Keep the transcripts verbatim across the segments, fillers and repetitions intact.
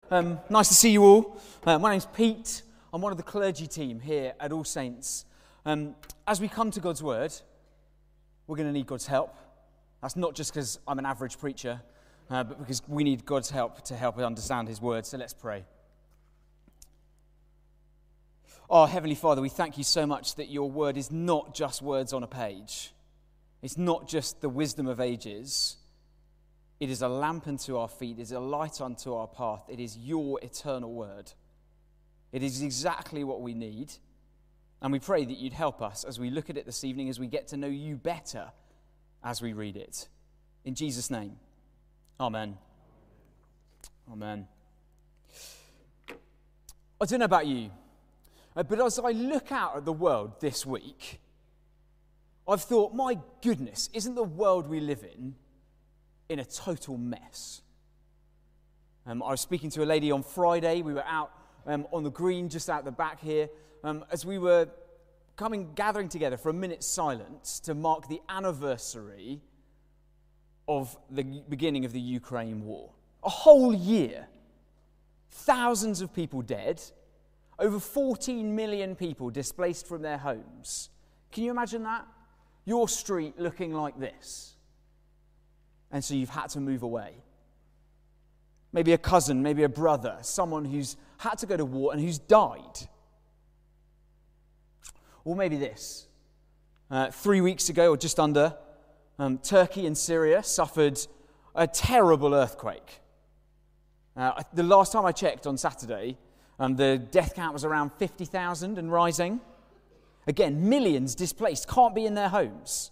Um, nice to see you all. Uh, my name's Pete. I'm one of the clergy team here at All Saints. Um, as we come to God's Word, we're going to need God's help. That's not just because I'm an average preacher, uh, but because we need God's help to help us understand His Word. So let's pray. Oh, Heavenly Father, we thank you so much that your Word is not just words on a page. It's not just the wisdom of ages. It is a lamp unto our feet. It is a light unto our path. It is your eternal word. It is exactly what we need. And we pray that you'd help us as we look at it this evening, as we get to know you better as we read it. In Jesus' name, amen. Amen. I don't know about you, but as I look out at the world this week, I've thought, my goodness, isn't the world we live in in a total mess? Um, I was speaking to a lady on Friday. We were out um, on the green just out the back here um, as we were coming, gathering together for a minute's silence to mark the anniversary of the beginning of the Ukraine war. A whole year. Thousands of people dead. Over fourteen million people displaced from their homes. Can you imagine that? Your street looking like this. And so you've had to move away. Maybe a cousin, maybe a brother, someone who's had to go to war and who's died. Or maybe this. Uh, three weeks ago, or just under, um, Turkey and Syria suffered a terrible earthquake. Uh, the last time I checked on Saturday, um, the death count was around fifty thousand and rising. Again, millions displaced, can't be in their homes.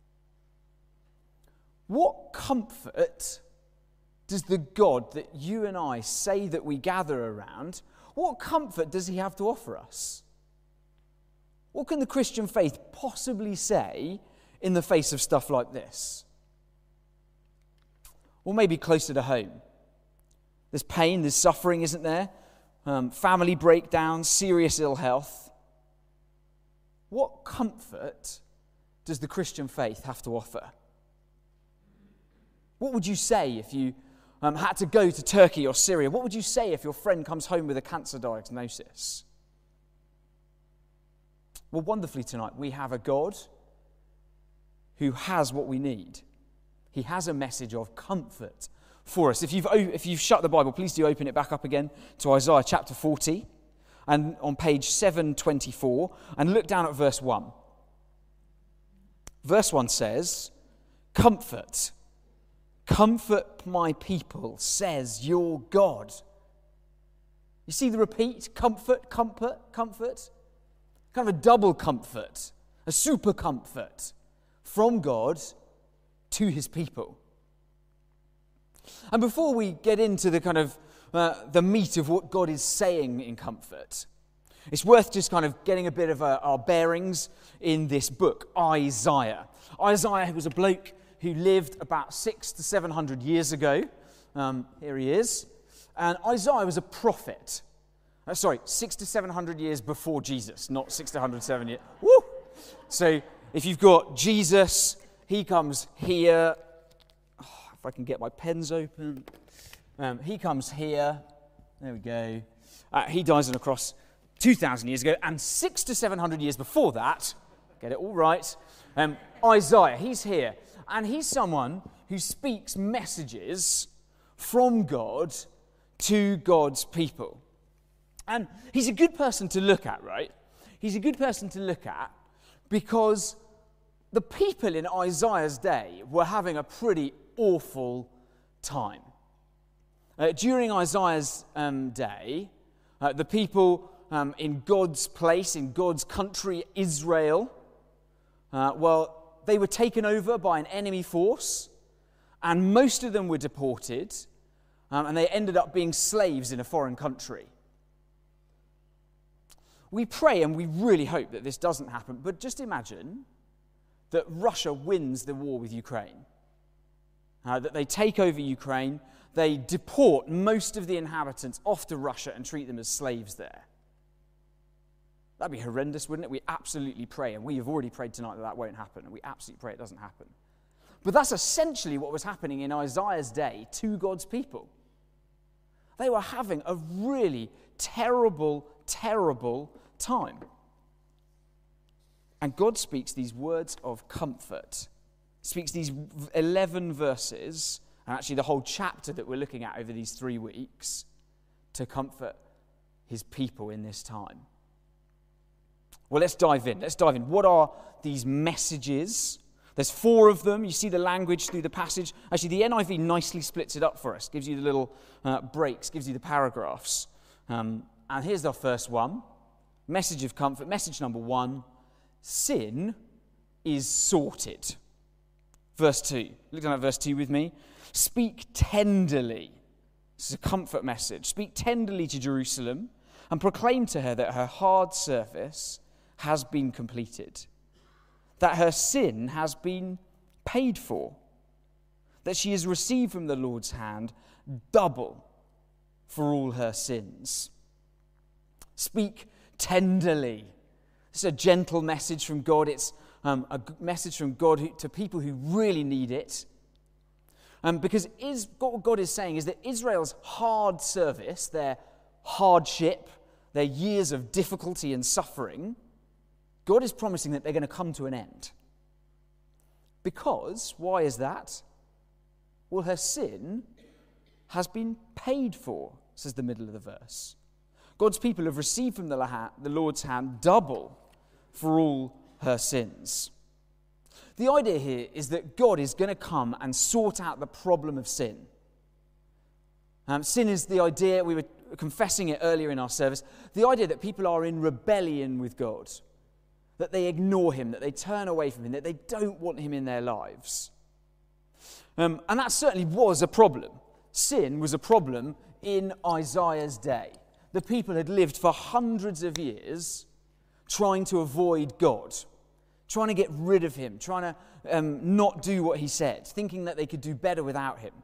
What comfort does the God that you and I say that we gather around, what comfort does he have to offer us? What can the Christian faith possibly say in the face of stuff like this? Or maybe closer to home. There's pain, there's suffering, isn't there? Um, family breakdown, serious ill health. What comfort does the Christian faith have to offer? What would you say if you um, had to go to Turkey or Syria? What would you say if your friend comes home with a cancer diagnosis? Well, wonderfully tonight, we have a God who has what we need. He has a message of comfort for us. If you've, if you've shut the Bible, please do open it back up again to Isaiah chapter forty and on page seven twenty-four and look down at verse one. Verse one says, "Comfort. Comfort my people, says your God." You see the repeat? Comfort, comfort, comfort. Kind of a double comfort, a super comfort from God to his people. And before we get into the kind of uh, the meat of what God is saying in comfort, it's worth just kind of getting a bit of uh, our bearings in this book, Isaiah. Isaiah was a bloke who lived about six to seven hundred years ago. Um, here he is. And Isaiah was a prophet. Uh, sorry, six to seven hundred years before Jesus, not six to one hundred seven years. Woo! So if you've got Jesus, he comes here. Oh, if I can get my pens open. Um, he comes here. There we go. Uh, he dies on a cross two thousand years ago. And six to seven hundred years before that, get it all right, um, Isaiah, he's here. And he's someone who speaks messages from God to God's people. And he's a good person to look at, right? He's a good person to look at because the people in Isaiah's day were having a pretty awful time. Uh, during Isaiah's um, day, uh, the people um, in God's place, in God's country, Israel, uh, well, they were taken over by an enemy force, and most of them were deported, um, and they ended up being slaves in a foreign country. We pray and we really hope that this doesn't happen, but just imagine that Russia wins the war with Ukraine, uh, that they take over Ukraine, they deport most of the inhabitants off to Russia and treat them as slaves there. That'd be horrendous, wouldn't it? We absolutely pray, and we have already prayed tonight that that won't happen, and we absolutely pray it doesn't happen. But that's essentially what was happening in Isaiah's day to God's people. They were having a really terrible, terrible time. And God speaks these words of comfort, speaks these eleven verses, and actually the whole chapter that we're looking at over these three weeks, to comfort his people in this time. Well, let's dive in. Let's dive in. What are these messages? There's four of them. You see the language through the passage. Actually, the N I V nicely splits it up for us, gives you the little uh, breaks, gives you the paragraphs. Um, and here's our first one. Message of comfort. Message number one. Sin is sorted. Verse two. Look down at verse two with me. Speak tenderly. This is a comfort message. Speak tenderly to Jerusalem and proclaim to her that her hard service has been completed, that her sin has been paid for, that she has received from the Lord's hand double for all her sins. Speak tenderly. It's a gentle message from God. It's um, a message from God who, to people who really need it. Um, because is, what God is saying is that Israel's hard service, their hardship, their years of difficulty and suffering, God is promising that they're going to come to an end. Because, why is that? Well, her sin has been paid for, says the middle of the verse. God's people have received from the Lord's hand double for all her sins. The idea here is that God is going to come and sort out the problem of sin. Um, sin is the idea, we were confessing it earlier in our service, the idea that people are in rebellion with God, that they ignore him, that they turn away from him, that they don't want him in their lives. Um, and that certainly was a problem. Sin was a problem in Isaiah's day. The people had lived for hundreds of years trying to avoid God, trying to get rid of him, trying to um, not do what he said, thinking that they could do better without him.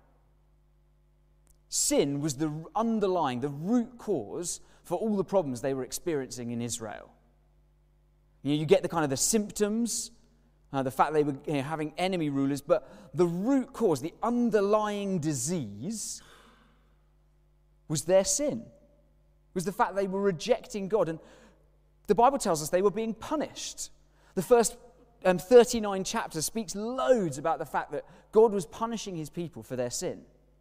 Sin was the underlying, the root cause for all the problems they were experiencing in Israel. You know, you get the kind of the symptoms, uh, the fact they were you know, having enemy rulers, but the root cause, the underlying disease, was their sin. Was the fact they were rejecting God. And the Bible tells us they were being punished. The first um, thirty-nine chapters speaks loads about the fact that God was punishing his people for their sin.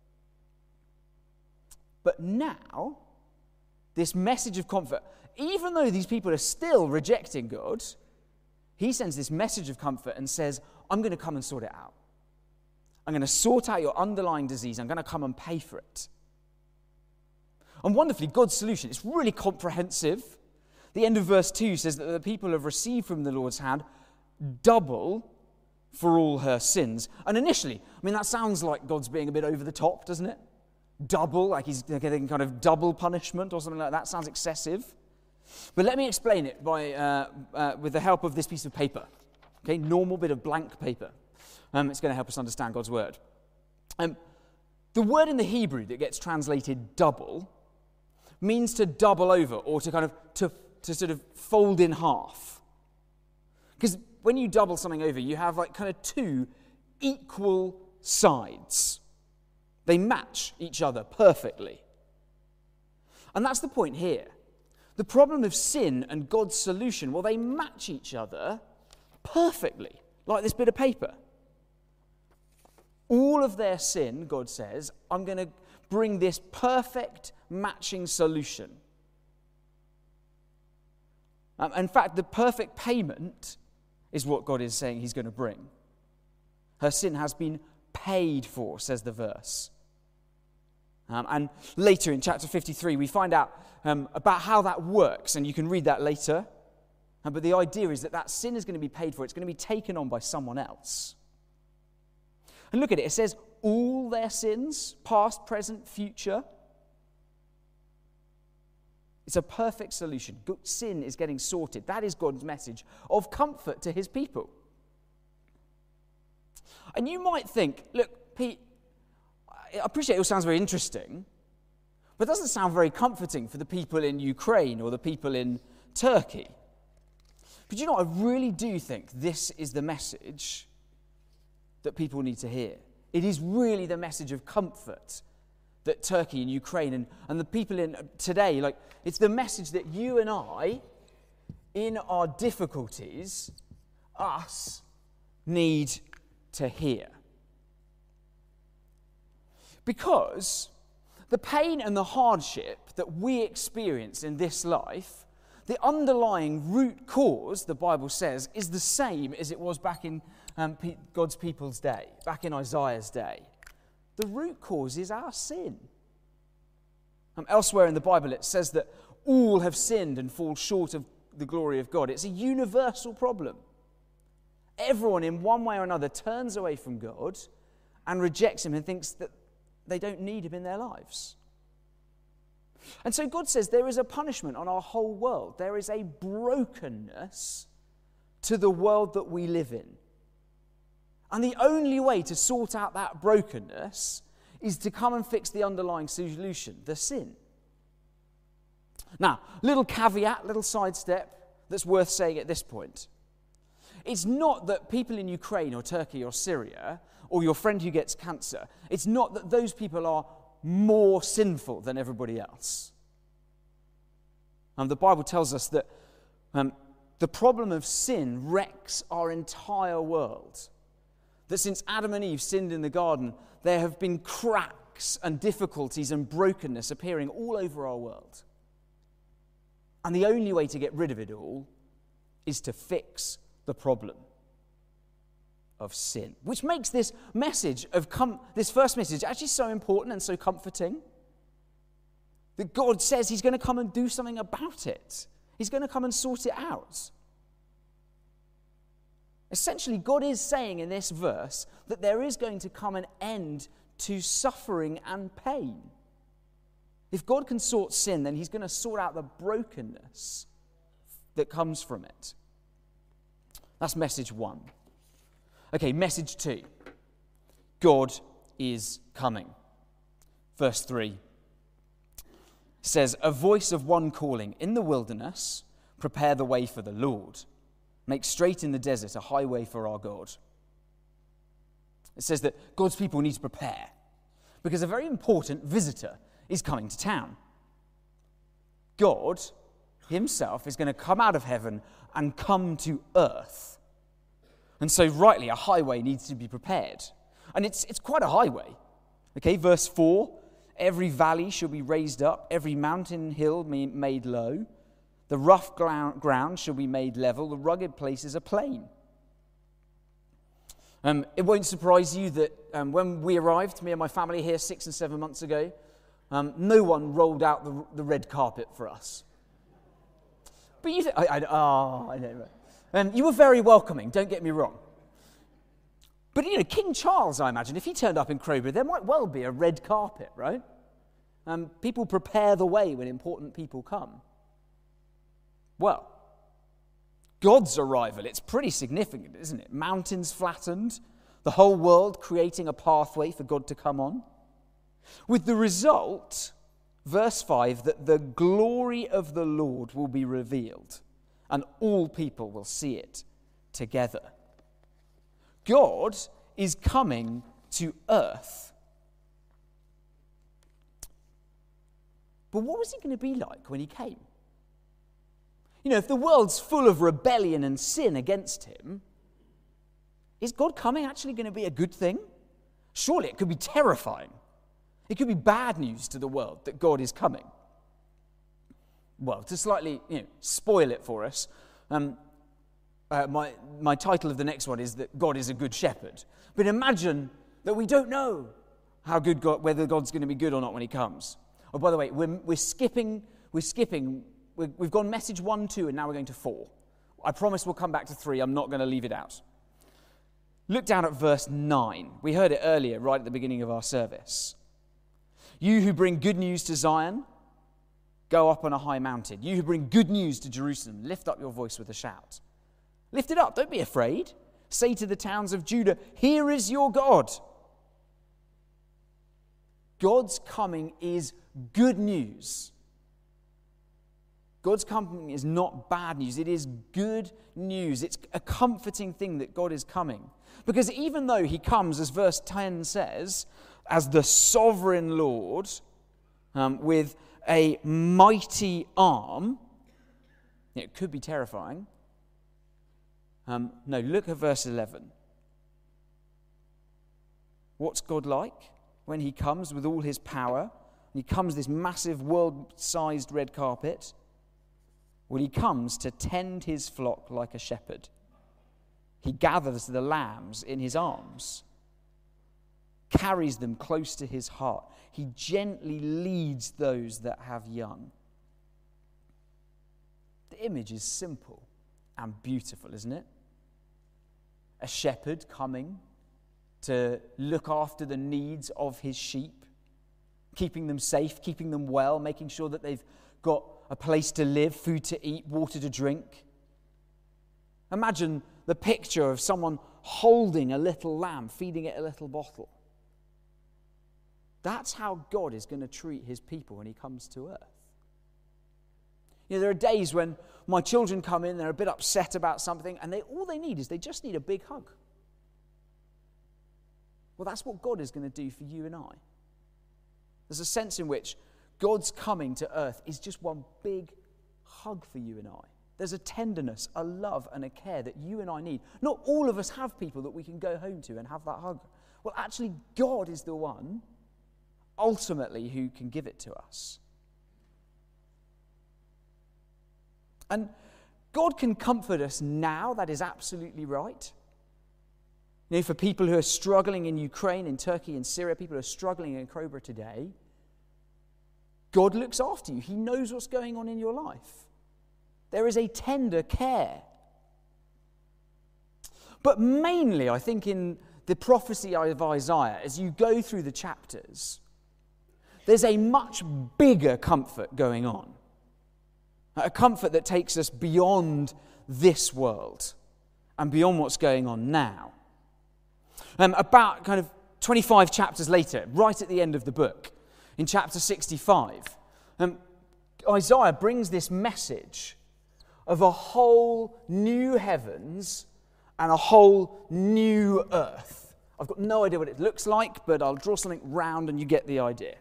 But now, this message of comfort, even though these people are still rejecting God, he sends this message of comfort and says, I'm going to come and sort it out. I'm going to sort out your underlying disease. I'm going to come and pay for it. And wonderfully, God's solution, it's really comprehensive. The end of verse two says that the people have received from the Lord's hand double for all her sins. And initially, I mean, that sounds like God's being a bit over the top, doesn't it? Double, like he's getting kind of double punishment or something like that. Sounds excessive. But let me explain it by uh, uh, with the help of this piece of paper. Okay, normal bit of blank paper. Um, it's going to help us understand God's word. Um, the word in the Hebrew that gets translated double means to double over or to kind of to, to sort of fold in half. Because when you double something over, you have like kind of two equal sides. They match each other perfectly. And that's the point here. The problem of sin and God's solution, well, they match each other perfectly, like this bit of paper. All of their sin, God says, I'm going to bring this perfect matching solution. Um, in fact, the perfect payment is what God is saying he's going to bring. Her sin has been paid for, says the verse. Um, and later in chapter fifty-three, we find out um, about how that works, and you can read that later. Uh, but the idea is that that sin is going to be paid for. It's going to be taken on by someone else. And look at it. It says all their sins, past, present, future. It's a perfect solution. Sin is getting sorted. That is God's message of comfort to his people. And you might think, look, Pete, I appreciate it all sounds very interesting, but it doesn't sound very comforting for the people in Ukraine or the people in Turkey. But you know, I really do think this is the message that people need to hear. It is really the message of comfort that Turkey and Ukraine and, and the people in today, like, it's the message that you and I, in our difficulties, us, need to hear. Because the pain and the hardship that we experience in this life, the underlying root cause, the Bible says, is the same as it was back in um, God's people's day, back in Isaiah's day. The root cause is our sin. Um, elsewhere in the Bible it says that all have sinned and fall short of the glory of God. It's a universal problem. Everyone in one way or another turns away from God and rejects him and thinks that they don't need him in their lives. And so God says there is a punishment on our whole world. There is a brokenness to the world that we live in. And the only way to sort out that brokenness is to come and fix the underlying solution, the sin. Now, little caveat, little sidestep that's worth saying at this point. It's not that people in Ukraine or Turkey or Syria or your friend who gets cancer, it's not that those people are more sinful than everybody else. Um, the Bible tells us that um, the problem of sin wrecks our entire world. That since Adam and Eve sinned in the garden, there have been cracks and difficulties and brokenness appearing all over our world. And the only way to get rid of it all is to fix the problem of sin. Which makes this message of com- this first message actually so important and so comforting. That God says he's going to come and do something about it. He's going to come and sort it out. Essentially, God is saying in this verse that there is going to come an end to suffering and pain. If God can sort sin, then he's going to sort out the brokenness that comes from it. That's message one. Okay, message two. God is coming. Verse three says, a voice of one calling, in the wilderness, prepare the way for the Lord. Make straight in the desert a highway for our God. It says that God's people need to prepare because a very important visitor is coming to town. God himself is going to come out of heaven and come to earth. And so rightly, a highway needs to be prepared. And it's, it's quite a highway. Okay, verse four, every valley shall be raised up, every mountain hill made low. The rough ground shall be made level, the rugged places are plain. Um, it won't surprise you that um, when we arrived, me and my family here six and seven months ago, um, no one rolled out the, the red carpet for us. But you think, I, I, oh, I know. Um, you were very welcoming, don't get me wrong. But, you know, King Charles, I imagine, if he turned up in Crowborough, there might well be a red carpet, right? Um, people prepare the way when important people come. Well, God's arrival, it's pretty significant, isn't it? Mountains flattened, the whole world creating a pathway for God to come on. With the result, verse five, that the glory of the Lord will be revealed, and all people will see it together. God is coming to earth. But what was he going to be like when he came? You know, if the world's full of rebellion and sin against him, is God coming actually going to be a good thing? Surely it could be terrifying. It could be bad news to the world that God is coming. Well, to slightly, you know, spoil it for us, um, uh, my, my title of the next one is that God is a good shepherd. But imagine that we don't know how good God, whether God's going to be good or not when he comes. Oh, by the way, we're, we're skipping, we're skipping We've gone message one, two, and now we're going to four. I promise we'll come back to three. I'm not going to leave it out. Look down at verse nine. We heard it earlier, right at the beginning of our service. You who bring good news to Zion, go up on a high mountain. You who bring good news to Jerusalem, lift up your voice with a shout. Lift it up. Don't be afraid. Say to the towns of Judah, here is your God. God's coming is good news. God's coming is not bad news. It is good news. It's a comforting thing that God is coming. Because even though he comes, as verse ten says, as the sovereign Lord um, with a mighty arm. It could be terrifying. Um, no, look at verse eleven. What's God like when he comes with all his power? He comes this massive world-sized red carpet. Well, he comes to tend his flock like a shepherd. He gathers the lambs in his arms, carries them close to his heart. He gently leads those that have young. The image is simple and beautiful, isn't it? A shepherd coming to look after the needs of his sheep, keeping them safe, keeping them well, making sure that they've got a place to live, food to eat, water to drink. Imagine the picture of someone holding a little lamb, feeding it a little bottle. That's how God is going to treat his people when he comes to earth. You know, there are days when my children come in, they're a bit upset about something, and they all they need is they just need a big hug. Well, that's what God is going to do for you and I. There's a sense in which God's coming to earth is just one big hug for you and I. There's a tenderness, a love, and a care that you and I need. Not all of us have people that we can go home to and have that hug. Well, actually, God is the one, ultimately, who can give it to us. And God can comfort us now, that is absolutely right. You know, for people who are struggling in Ukraine, in Turkey, in Syria, people who are struggling in Crowborough today, God looks after you. He knows what's going on in your life. There is a tender care. But mainly, I think in the prophecy of Isaiah, as you go through the chapters, there's a much bigger comfort going on. A comfort that takes us beyond this world and beyond what's going on now. Um, about kind of twenty-five chapters later, right at the end of the book, in chapter sixty-five, um, Isaiah brings this message of a whole new heavens and a whole new earth. I've got no idea what it looks like, but I'll draw something round and you get the idea.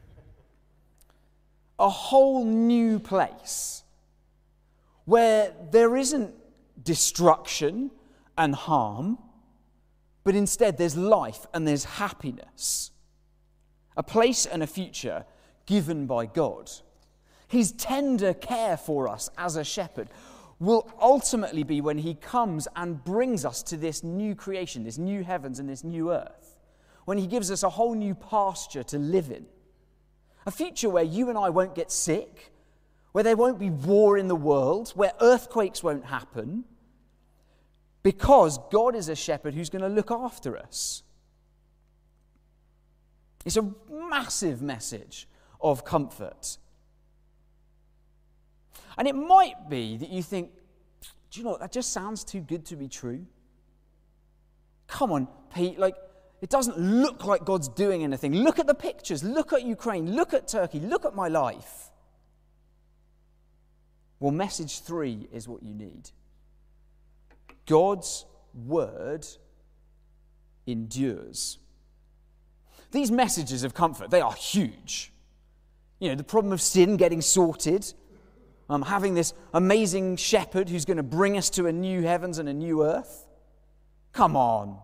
A whole new place where there isn't destruction and harm, but instead there's life and there's happiness. A place and a future given by God. His tender care for us as a shepherd will ultimately be when he comes and brings us to this new creation, this new heavens and this new earth. When he gives us a whole new pasture to live in. A future where you and I won't get sick, where there won't be war in the world, where earthquakes won't happen, because God is a shepherd who's going to look after us. It's a massive message of comfort. And it might be that you think, do you know what, that just sounds too good to be true. Come on, Pete, like, it doesn't look like God's doing anything. Look at the pictures. Look at Ukraine. Look at Turkey. Look at my life. Well, message three is what you need. God's word endures. These messages of comfort, they are huge. You know, the problem of sin getting sorted, um, having this amazing shepherd who's going to bring us to a new heavens and a new earth. Come on.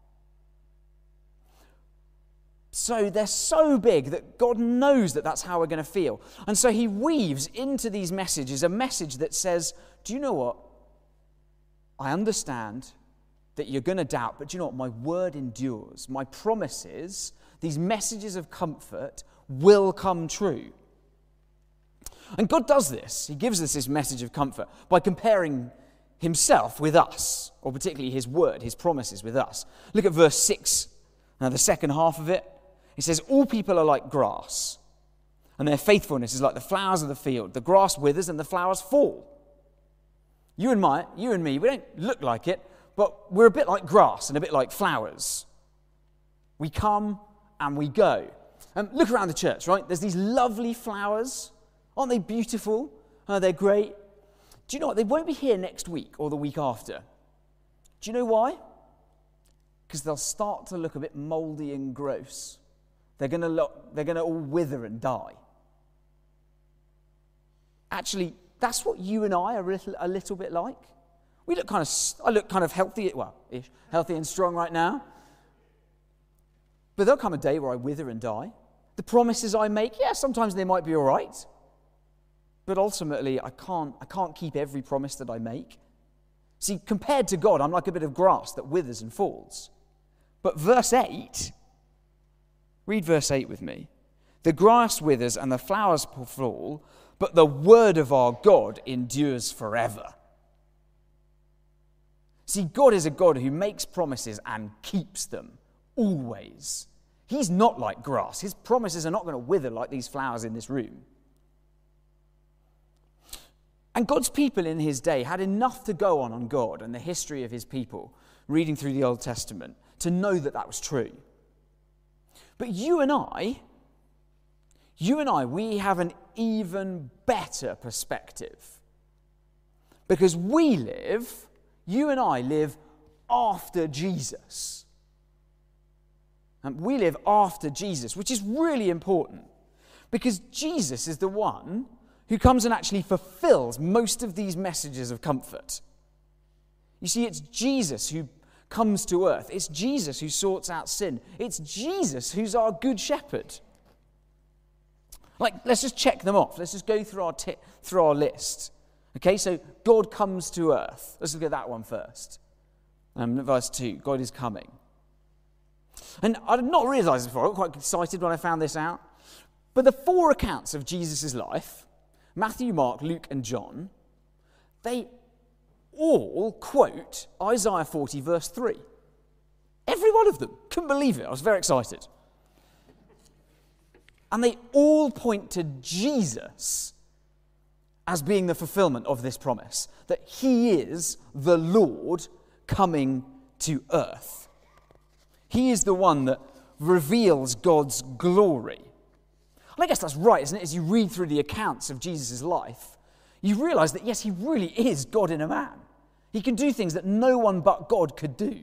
So they're so big that God knows that that's how we're going to feel. And so he weaves into these messages a message that says, do you know what? I understand that you're going to doubt, but do you know what? My word endures. My promises, these messages of comfort, will come true. And God does this. He gives us this message of comfort by comparing himself with us, or particularly his word, his promises with us. Look at verse six, now the second half of it. It says, all people are like grass, and their faithfulness is like the flowers of the field. The grass withers and the flowers fall. You and my, you and me, we don't look like it, but we're a bit like grass and a bit like flowers. We come and we go. Um, look around the church, right? There's these lovely flowers. Aren't they beautiful? Oh, they're great. Do you know what? They won't be here next week or the week after. Do you know why? Because they'll start to look a bit mouldy and gross. they're going to look, they're going to all wither and die. Actually, that's what you and I are a little, a little bit like. We look kind of, I look kind of healthy, well, ish, healthy and strong right now. But there'll come a day where I wither and die. The promises I make, yeah, sometimes they might be all right. But ultimately, I can't, I can't keep every promise that I make. See, compared to God, I'm like a bit of grass that withers and falls. But verse eight, read verse eight with me. The grass withers and the flowers fall, but the word of our God endures forever. See, God is a God who makes promises and keeps them, always. He's not like grass. His promises are not going to wither like these flowers in this room. And God's people in his day had enough to go on on God and the history of his people, reading through the Old Testament, to know that that was true. But you and I, you and I, we have an even better perspective. Because we live, you and I live after Jesus. And we live after Jesus, which is really important. Because Jesus is the one who comes and actually fulfills most of these messages of comfort. You see, it's Jesus who comes to earth. It's Jesus who sorts out sin. It's Jesus who's our good shepherd. Like, let's just check them off. Let's just go through our t- through our list. Okay, so God comes to earth. Let's look at that one first. Um, verse two, God is coming. And I did not realise this before. I got quite excited when I found this out. But the four accounts of Jesus' life, Matthew, Mark, Luke, and John, they all quote Isaiah forty, verse three. Every one of them. Couldn't believe it. I was very excited. And they all point to Jesus as being the fulfillment of this promise, that he is the Lord coming to earth. He is the one that reveals God's glory. And I guess that's right, isn't it? As you read through the accounts of Jesus' life, you realise that, yes, he really is God in a man. He can do things that no one but God could do.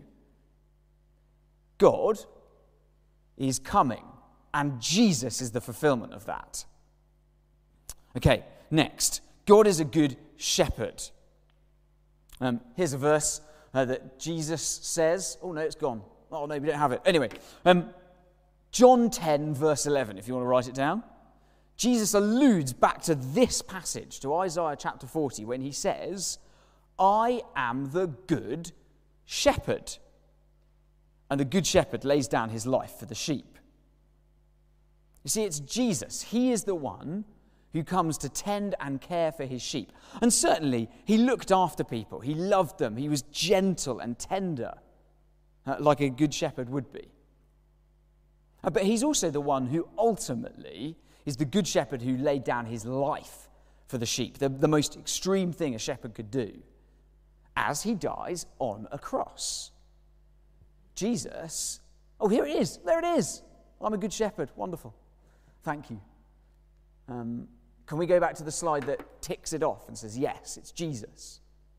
God is coming, and Jesus is the fulfillment of that. Okay, next. God is a good shepherd. Um, here's a verse uh, that Jesus says. Oh, no, it's gone. Oh, no, we don't have it. Anyway, um, John ten, verse eleven, if you want to write it down. Jesus alludes back to this passage, to Isaiah chapter forty, when he says, I am the good shepherd. And the good shepherd lays down his life for the sheep. You see, it's Jesus. He is the one who comes to tend and care for his sheep. And certainly, he looked after people. He loved them. He was gentle and tender, uh, like a good shepherd would be. Uh, but he's also the one who ultimately is the good shepherd who laid down his life for the sheep, the, the most extreme thing a shepherd could do, as he dies on a cross. Jesus, oh, here it is. There it is. I'm a good shepherd. Wonderful. Thank you. Um, can we go back to the slide that ticks it off and says, yes, it's Jesus?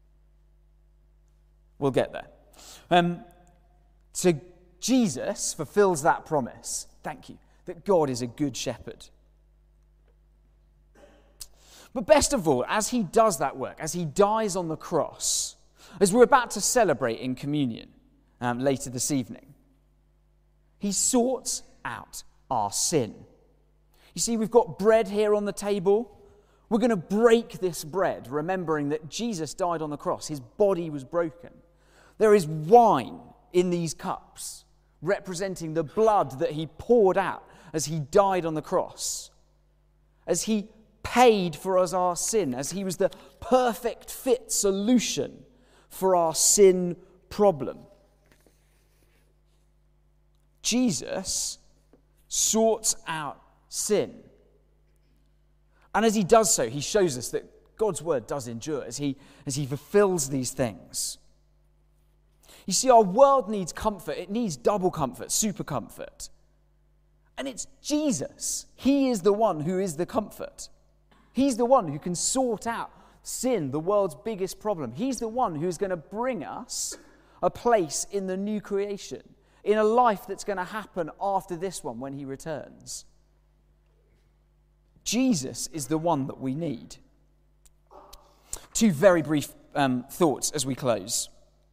We'll get there. Um, so Jesus fulfills that promise. Thank you. That God is a good shepherd. But best of all, as he does that work, as he dies on the cross, as we're about to celebrate in communion um, later this evening, he sorts out our sin. You see, we've got bread here on the table. We're going to break this bread, remembering that Jesus died on the cross. His body was broken. There is wine in these cups, representing the blood that he poured out as he died on the cross, as he paid for us our sin, as he was the perfect fit solution for our sin problem. Jesus sorts out sin. And as he does so, he shows us that God's word does endure as he, as he fulfills these things. You see, our world needs comfort. It needs double comfort, super comfort. And it's Jesus. He is the one who is the comfort. He's the one who can sort out sin, the world's biggest problem. He's the one who's going to bring us a place in the new creation. in a life that's going to happen after this one when he returns. Jesus is the one that we need. Two very brief um, thoughts as we close.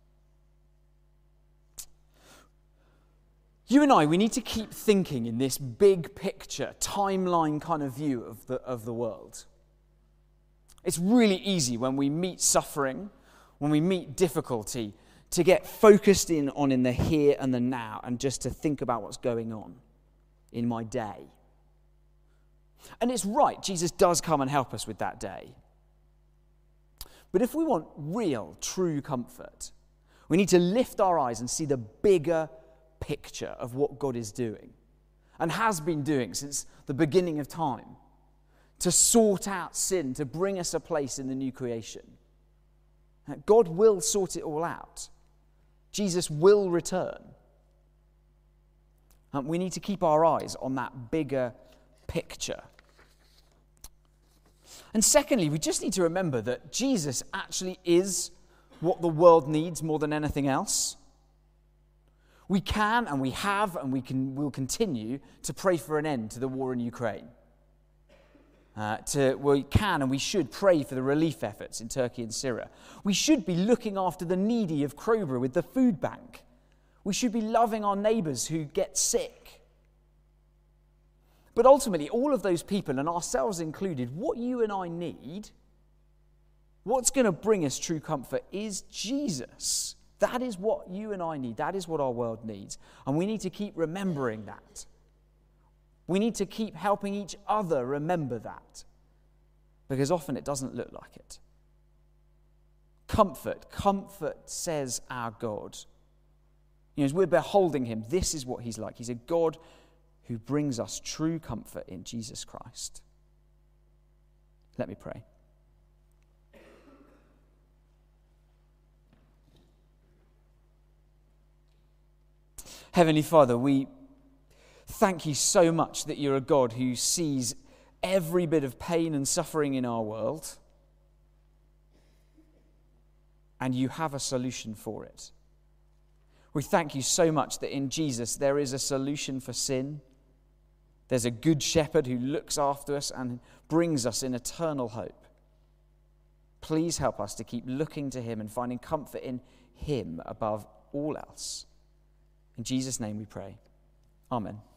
You and I, we need to keep thinking in this big picture, timeline kind of view of the, of the world. It's really easy when we meet suffering, when we meet difficulty, to get focused in on in the here and the now and just to think about what's going on in my day. And it's right, Jesus does come and help us with that day. But if we want real, true comfort, we need to lift our eyes and see the bigger picture of what God is doing and has been doing since the beginning of time to sort out sin, to bring us a place in the new creation. God will sort it all out. Jesus will return. And we need to keep our eyes on that bigger picture. And secondly, we just need to remember that Jesus actually is what the world needs more than anything else. We can and we have and we can will continue to pray for an end to the war in Ukraine. Uh, to, we can and we should pray for the relief efforts in Turkey and Syria. We should be looking after the needy of Crowborough with the food bank. We should be loving our neighbours who get sick. But ultimately, all of those people, and ourselves included, what you and I need, what's going to bring us true comfort is Jesus. That is what you and I need. That is what our world needs. And we need to keep remembering that. We need to keep helping each other remember that. Because often it doesn't look like it. Comfort. Comfort, says our God. You know, as we're beholding him, this is what he's like. He's a God who brings us true comfort in Jesus Christ. Let me pray. Heavenly Father, we thank you so much that you're a God who sees every bit of pain and suffering in our world, and you have a solution for it. We thank you so much that in Jesus there is a solution for sin. There's a good shepherd who looks after us and brings us in eternal hope. Please help us to keep looking to him and finding comfort in him above all else. In Jesus' name we pray. Amen.